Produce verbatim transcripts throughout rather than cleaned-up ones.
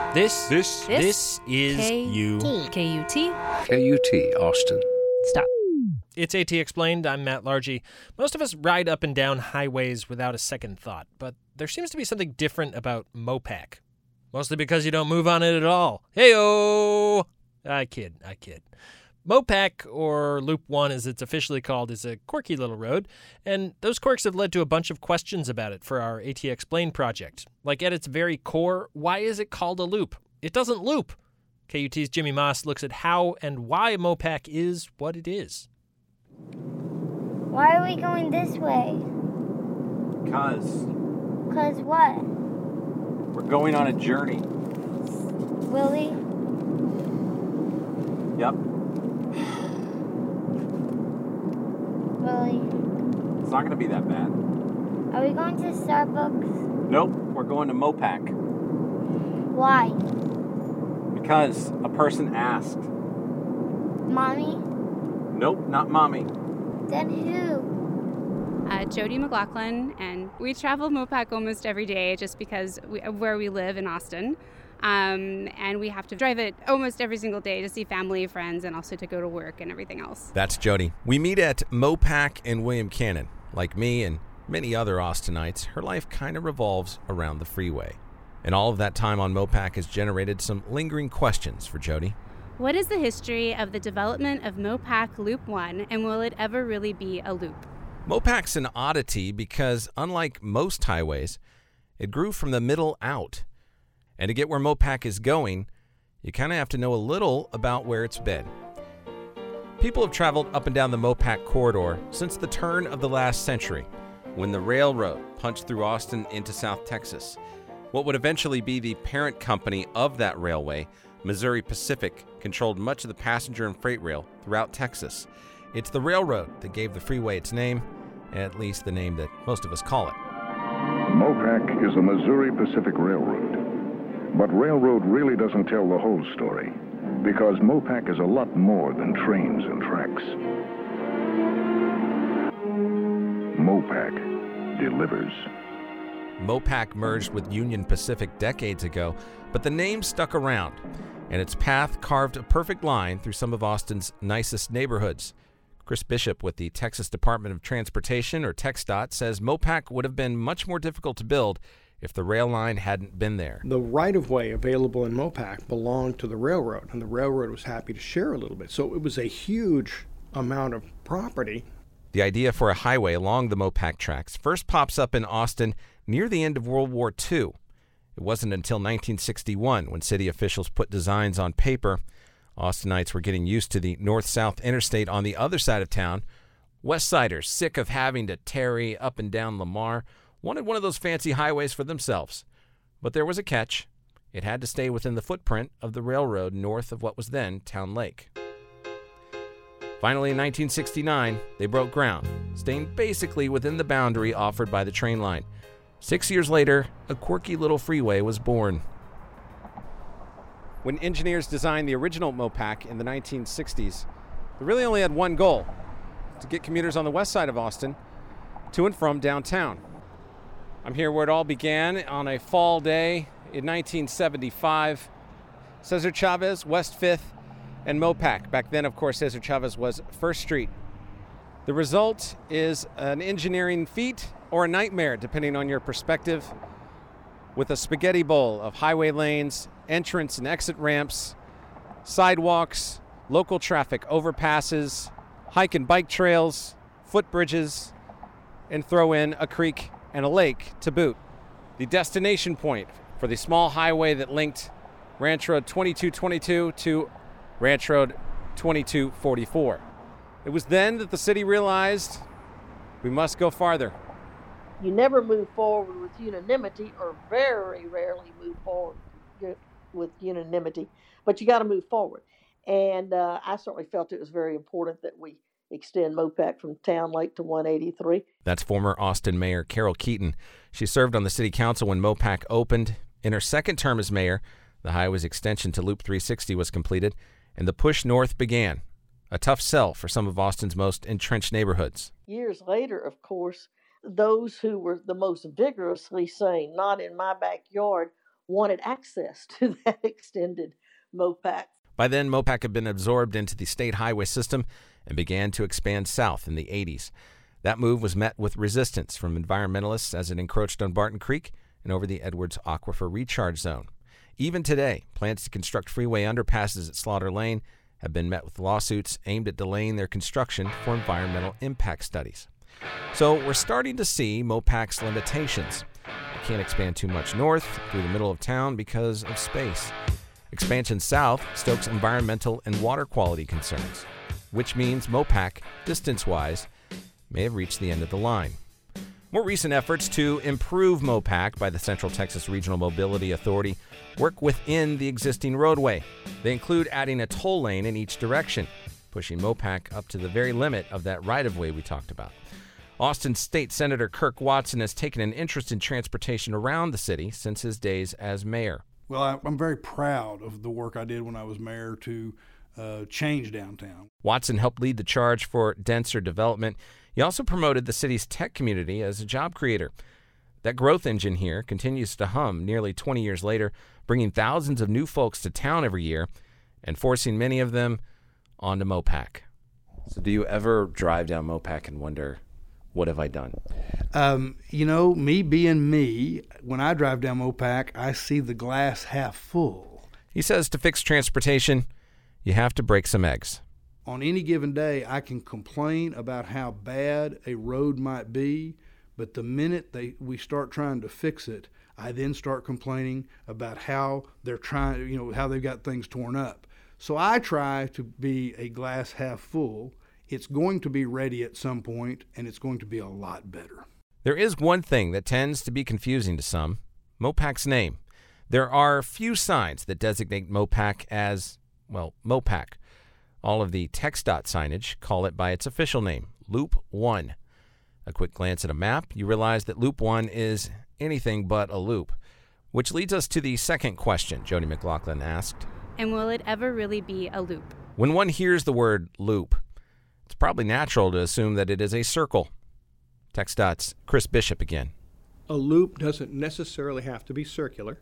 This, This, this, this is K- you. K U T. K U T, Austin. Stop. It's AT Explained. I'm Matt Largy. Most of us ride up and down highways without a second thought, but there seems to be something different about Mopac. Mostly because you don't move on it at all. Hey-o! I kid, I kid. Mopac, or Loop one as it's officially called, is a quirky little road, and those quirks have led to a bunch of questions about it for our AT Explained project. Like, at its very core, why is it called a loop? It doesn't loop. K U T's Jimmy Moss looks at how and why Mopac is what it is. Why are we going this way? Because Cause what? we're going on a journey. Willie? Yep. Willie? It's not going to be that bad. Are we going to Starbucks? Nope. We're going to Mopac. Why? Because a person asked. Mommy? Nope, not mommy. Then who? Uh, Jody McLaughlin, and we travel Mopac almost every day just because we, of where we live in Austin. Um, and we have to drive it almost every single day to see family, friends, and also to go to work and everything else. That's Jody. We meet at Mopac in William Cannon. Like me and many other Austinites, her life kind of revolves around the freeway. And all of that time on Mopac has generated some lingering questions for Jody. What is the history of the development of Mopac Loop one, and will it ever really be a loop? Mopac's an oddity because, unlike most highways, it grew from the middle out. And to get where Mopac is going, you kind of have to know a little about where it's been. People have traveled up and down the Mopac corridor since the turn of the last century, when the railroad punched through Austin into South Texas. What would eventually be the parent company of that railway, Missouri Pacific, controlled much of the passenger and freight rail throughout Texas. It's the railroad that gave the freeway its name, at least the name that most of us call it. Mopac is a Missouri Pacific Railroad. But railroad really doesn't tell the whole story, because Mopac is a lot more than trains and tracks. Mopac delivers. Mopac merged with Union Pacific decades ago, but the name stuck around, and its path carved a perfect line through some of Austin's nicest neighborhoods. Chris Bishop with the Texas Department of Transportation, or TxDOT, says Mopac would have been much more difficult to build if the rail line hadn't been there. The right-of-way available in Mopac belonged to the railroad, and the railroad was happy to share a little bit. So it was a huge amount of property. The idea for a highway along the Mopac tracks first pops up in Austin near the end of World War Two. It wasn't until nineteen sixty-one when city officials put designs on paper. Austinites were getting used to the north-south interstate on the other side of town. West Siders, sick of having to tarry up and down Lamar, wanted one of those fancy highways for themselves. But there was a catch. It had to stay within the footprint of the railroad north of what was then Town Lake. Finally, in nineteen sixty-nine, they broke ground, staying basically within the boundary offered by the train line. Six years later, a quirky little freeway was born. When engineers designed the original Mopac in the nineteen sixties, they really only had one goal: to get commuters on the west side of Austin to and from downtown. I'm here where it all began on a fall day in nineteen seventy-five. Cesar Chavez, West fifth, and Mopac. Back then, of course, Cesar Chavez was First Street. The result is an engineering feat or a nightmare, depending on your perspective, with a spaghetti bowl of highway lanes, entrance and exit ramps, sidewalks, local traffic overpasses, hike and bike trails, footbridges, and throw in a creek and a lake to boot. The destination point for the small highway that linked Ranch Road twenty-two twenty-two to Ranch Road twenty-two forty-four. It was then that the city realized we must go farther. You never move forward with unanimity, or very rarely move forward with unanimity, but you got to move forward. And uh, I certainly felt it was very important that we extend Mopac from Town Lake to one eighty-three. That's former Austin Mayor Carol Keaton. She served on the city council when Mopac opened. In her second term as mayor, the highway's extension to Loop three sixty was completed, and the push north began. A tough sell for some of Austin's most entrenched neighborhoods. Years later, of course, those who were the most vigorously saying, "Not in my backyard," wanted access to that extended MOPAC. By then, MOPAC had been absorbed into the state highway system and began to expand south in the eighties. That move was met with resistance from environmentalists as it encroached on Barton Creek and over the Edwards Aquifer Recharge Zone. Even today, plans to construct freeway underpasses at Slaughter Lane have been met with lawsuits aimed at delaying their construction for environmental impact studies. So we're starting to see MOPAC's limitations. It can't expand too much north through the middle of town because of space. Expansion south stokes environmental and water quality concerns, which means MOPAC, distance-wise, may have reached the end of the line. More recent efforts to improve MOPAC by the Central Texas Regional Mobility Authority work within the existing roadway. They include adding a toll lane in each direction, pushing MOPAC up to the very limit of that right-of-way we talked about. Austin State Senator Kirk Watson has taken an interest in transportation around the city since his days as mayor. Well, I, I'm very proud of the work I did when I was mayor to uh, change downtown. Watson helped lead the charge for denser development. He also promoted the city's tech community as a job creator. That growth engine here continues to hum nearly twenty years later, bringing thousands of new folks to town every year and forcing many of them onto MOPAC. So do you ever drive down MOPAC and wonder, what have I done? Um, you know, me being me, when I drive down MOPAC, I see the glass half full. He says to fix transportation, you have to break some eggs. On any given day, I can complain about how bad a road might be, but the minute they we start trying to fix it, I then start complaining about how they're trying, you know, how they've got things torn up. So I try to be a glass half full. It's going to be ready at some point, and it's going to be a lot better. There is one thing that tends to be confusing to some, MOPAC's name. There are few signs that designate MOPAC as, well, MOPAC. All of the TxDOT signage call it by its official name, Loop one. A quick glance at a map, you realize that Loop one is anything but a loop, which leads us to the second question Jody McLaughlin asked. And will it ever really be a loop? When one hears the word loop, it's probably natural to assume that it is a circle. TxDOT's Chris Bishop again. A loop doesn't necessarily have to be circular.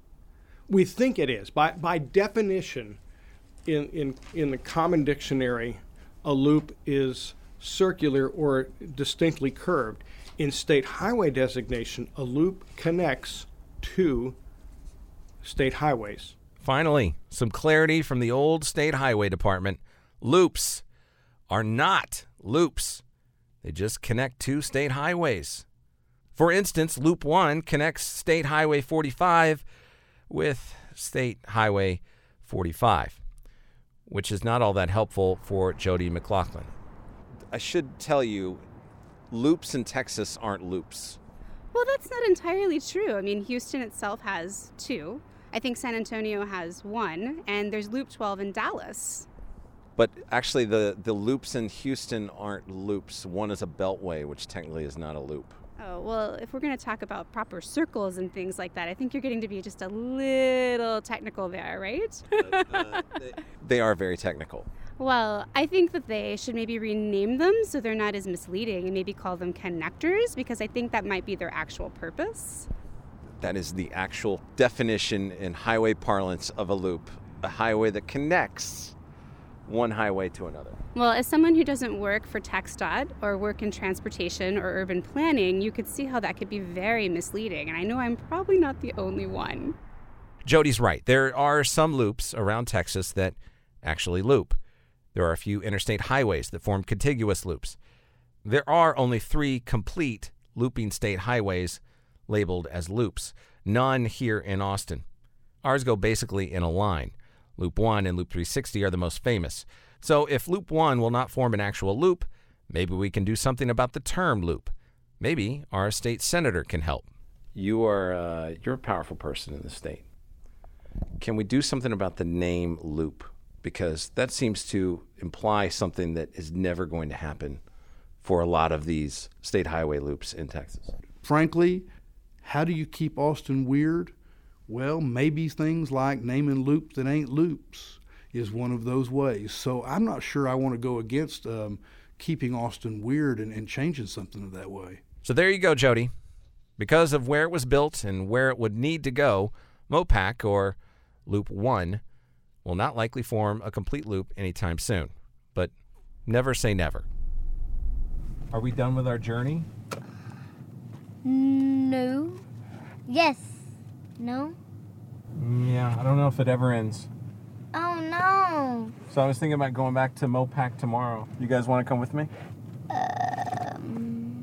We think it is. By, by definition, in, in, in the common dictionary, a loop is circular or distinctly curved. In state highway designation, a loop connects two state highways. Finally, some clarity from the old state highway department. Loops are not loops. They just connect two state highways. For instance, Loop one connects State Highway forty-five with State Highway forty-five, which is not all that helpful for Jody McLaughlin. I should tell you, loops in Texas aren't loops. Well, that's not entirely true. I mean, Houston itself has two. I think San Antonio has one, and there's Loop twelve in Dallas. But actually, the, the loops in Houston aren't loops. One is a beltway, which technically is not a loop. Oh, well, if we're going to talk about proper circles and things like that, I think you're getting to be just a little technical there, right? uh, they, they are very technical. Well, I think that they should maybe rename them so they're not as misleading and maybe call them connectors, because I think that might be their actual purpose. That is the actual definition in highway parlance of a loop, a highway that connects one highway to another. Well, as someone who doesn't work for TxDOT or work in transportation or urban planning, you could see how that could be very misleading, and I know I'm probably not the only one. Jody's right. There are some loops around Texas that actually loop. There are a few interstate highways that form contiguous loops. There are only three complete looping state highways labeled as loops, none here in Austin. Ours go basically in a line. Loop one and Loop three sixty are the most famous. So if Loop one will not form an actual loop, maybe we can do something about the term loop. Maybe our state senator can help. You are uh, you're a powerful person in the state. Can we do something about the name loop? Because that seems to imply something that is never going to happen for a lot of these state highway loops in Texas. Frankly, how do you keep Austin weird? Well, maybe things like naming loops that ain't loops is one of those ways. So I'm not sure I want to go against um, keeping Austin weird and, and changing something that way. So there you go, Jody. Because of where it was built and where it would need to go, Mopac, or Loop one, will not likely form a complete loop anytime soon. But never say never. Are we done with our journey? No. Yes. No. Yeah, I don't know if it ever ends. Oh, no. So I was thinking about going back to Mopac tomorrow. You guys want to come with me? Um...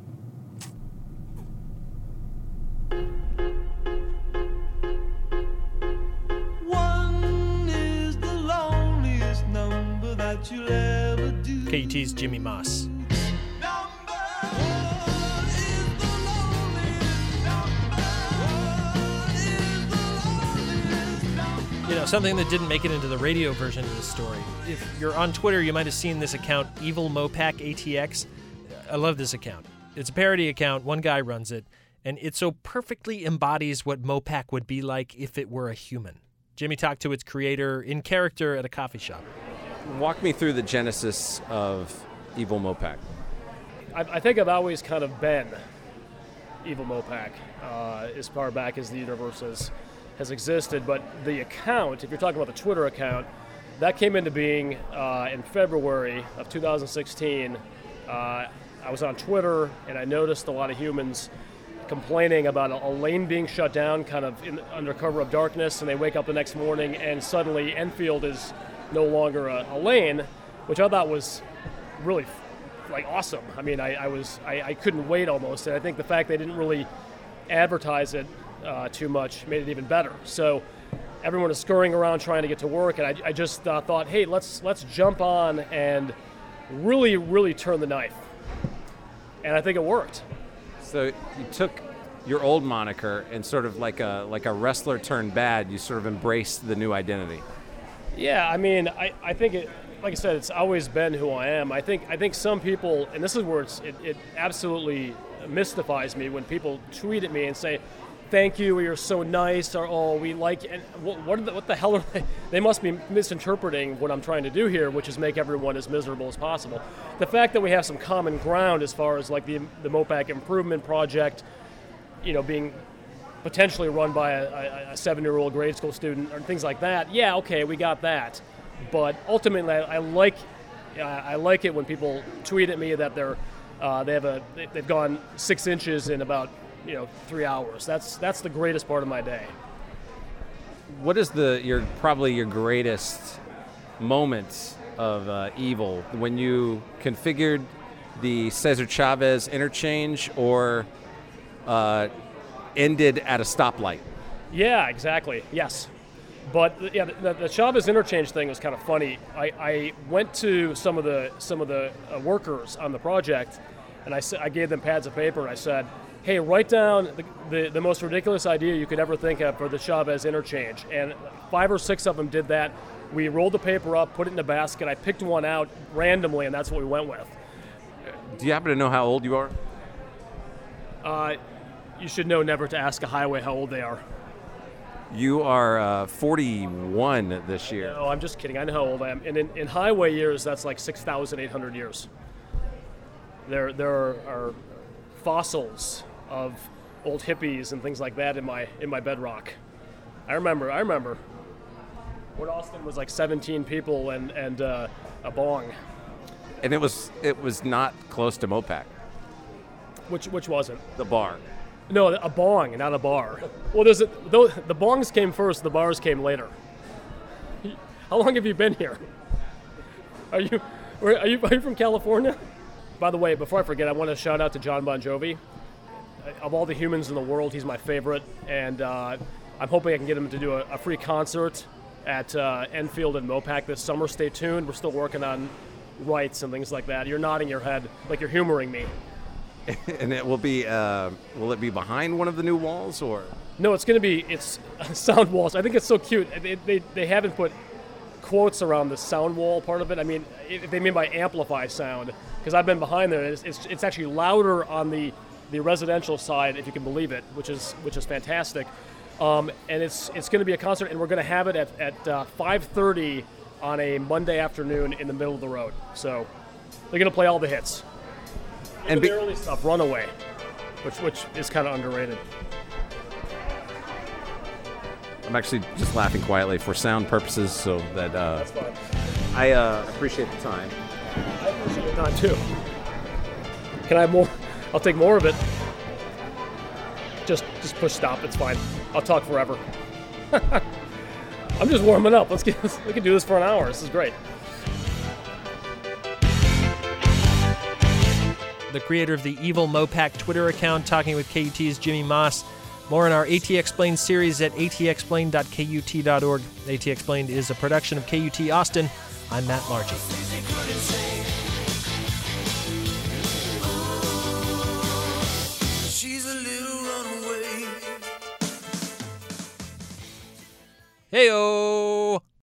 One is the loneliest number that you'll ever do. K U T's Jimmy Moss. You know, something that didn't make it into the radio version of this story. If you're on Twitter, you might have seen this account, Evil Mopac A T X. I love this account. It's a parody account. One guy runs it, and it so perfectly embodies what Mopac would be like if it were a human. Jimmy talked to its creator in character at a coffee shop. Walk me through the genesis of Evil Mopac. I, I think I've always kind of been Evil Mopac, uh, as far back as the universe has, has existed. But the account, if you're talking about the Twitter account, that came into being uh, in February of two thousand sixteen. Uh, I was on Twitter, and I noticed a lot of humans complaining about a, a lane being shut down kind of in, under cover of darkness, and they wake up the next morning, and suddenly Enfield is no longer a, a lane, which I thought was really like awesome. I mean, I, I was I, I couldn't wait almost, and I think the fact they didn't really advertise it uh, too much made it even better. So everyone is scurrying around trying to get to work, and I, I just uh, thought, hey, let's let's jump on and really, really turn the knife. And I think it worked. So you took your old moniker and sort of like a like a wrestler turned bad, you sort of embraced the new identity. Yeah, I mean, I, I think it, like I said, it's always been who I am. I think I think some people, and this is where it's, it, it absolutely mystifies me when people tweet at me and say, thank you, you're so nice, or oh, we like, and what, what, are the, what the hell are they? They must be misinterpreting what I'm trying to do here, which is make everyone as miserable as possible. The fact that we have some common ground as far as like the, the Mopac Improvement Project, you know, being potentially run by a, a, a seven-year-old grade school student or things like that, yeah, okay, we got that. But ultimately, I, I like uh, I like it when people tweet at me that they're uh, they have a they've gone six inches in about you know three hours. That's that's the greatest part of my day. What is the your probably your greatest moment of uh, Evil, when you configured the Cesar Chavez interchange or uh, ended at a stoplight? Yeah, exactly. Yes. But yeah, the, the Chavez interchange thing was kind of funny. I, I went to some of the some of the uh, workers on the project, and I, I gave them pads of paper, and I said, hey, write down the, the, the most ridiculous idea you could ever think of for the Chavez interchange. And five or six of them did that. We rolled the paper up, put it in a basket. I picked one out randomly, and that's what we went with. Do you happen to know how old you are? Uh, you should know never to ask a highway how old they are. You are uh, forty-one this year. No, I'm just kidding. I know how old I am. And in, in highway years, that's like six thousand eight hundred years. There, there are, are fossils of old hippies and things like that in my in my bedrock. I remember. I remember. When Austin was like seventeen people and and uh, a bong. And it was it was not close to Mopac. Which which wasn't? The bar. No, a bong, not a bar. Well, there's a, the bongs came first, the bars came later. How long have you been here? Are you are you are you from California? By the way, before I forget, I want to shout out to John Bon Jovi. Of all the humans in the world, he's my favorite, and uh, I'm hoping I can get him to do a, a free concert at uh, Enfield and Mopac this summer. Stay tuned. We're still working on rights and things like that. You're nodding your head like you're humoring me. And it will be, uh, will it be behind one of the new walls, or? No, it's going to be, it's sound walls. I think it's so cute. They, they, they haven't put quotes around the sound wall part of it. I mean, if they mean by amplify sound, because I've been behind there, it's, it's, it's actually louder on the, the residential side, if you can believe it, which is which is fantastic. Um, and it's it's going to be a concert, and we're going to have it at, at uh, five thirty on a Monday afternoon in the middle of the road. So they're going to play all the hits. And be- the early stuff, Runaway, which which is kind of underrated. I'm actually just laughing quietly for sound purposes, so that uh, That's fine. I uh, appreciate the time. I appreciate the time too. Can I have more? I'll take more of it. Just, just push stop. It's fine. I'll talk forever. I'm just warming up. Let's get. We can do this for an hour. This is great. The creator of the Evil Mopac Twitter account, talking with K U T's Jimmy Moss. More in our AT Explained series at atexplained dot k u t dot org. AT Explained is a production of K U T Austin. I'm Matt Largy. She's a little runaway. Hey-o!